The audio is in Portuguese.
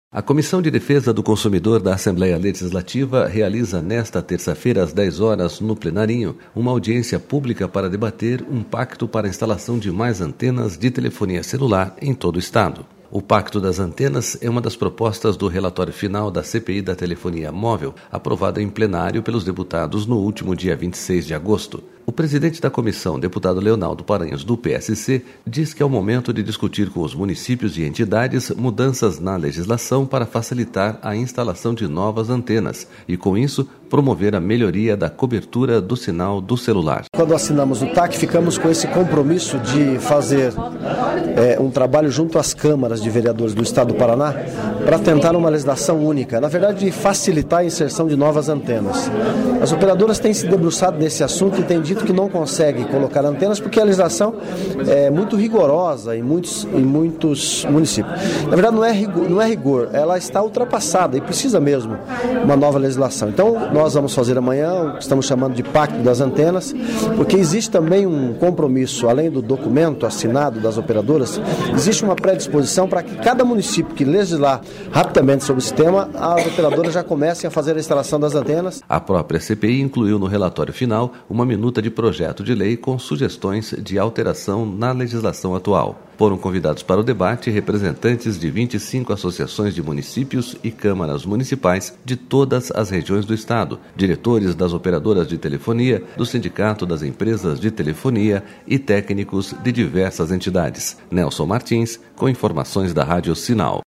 A Comissão de Defesa do Consumidor da Assembleia Legislativa realiza nesta terça-feira às 10 horas no plenarinho uma audiência pública para debater um pacto para a instalação de mais antenas de telefonia celular em todo o estado. O Pacto das Antenas é uma das propostas do relatório final da CPI da Telefonia Móvel, aprovado em plenário pelos deputados no último dia 26 de agosto. O presidente da comissão, deputado Leonaldo Paranhos, do PSC, diz que é o momento de discutir com os municípios e entidades mudanças na legislação para facilitar a instalação de novas antenas e, com isso, promover a melhoria da cobertura do sinal do celular. Quando assinamos o TAC, ficamos com esse compromisso de fazer um trabalho junto às câmaras de vereadores do estado do Paraná para tentar uma legislação única, na verdade, de facilitar a inserção de novas antenas. As operadoras têm se debruçado nesse assunto e têm dito que não consegue colocar antenas porque a legislação é muito rigorosa em muitos municípios. Na verdade, não é rigor, ela está ultrapassada e precisa mesmo uma nova legislação. Então, nós vamos fazer amanhã o que estamos chamando de Pacto das Antenas, porque existe também um compromisso, além do documento assinado das operadoras, existe uma predisposição para que cada município que legislar rapidamente sobre esse tema, as operadoras já comecem a fazer a instalação das antenas. A própria CPI incluiu no relatório final uma minuta de projeto de lei com sugestões de alteração na legislação atual. Foram convidados para o debate representantes de 25 associações de municípios e câmaras municipais de todas as regiões do estado, diretores das operadoras de telefonia, do Sindicato das Empresas de Telefonia e técnicos de diversas entidades. Nelson Martins, com informações da Rádio Sinal.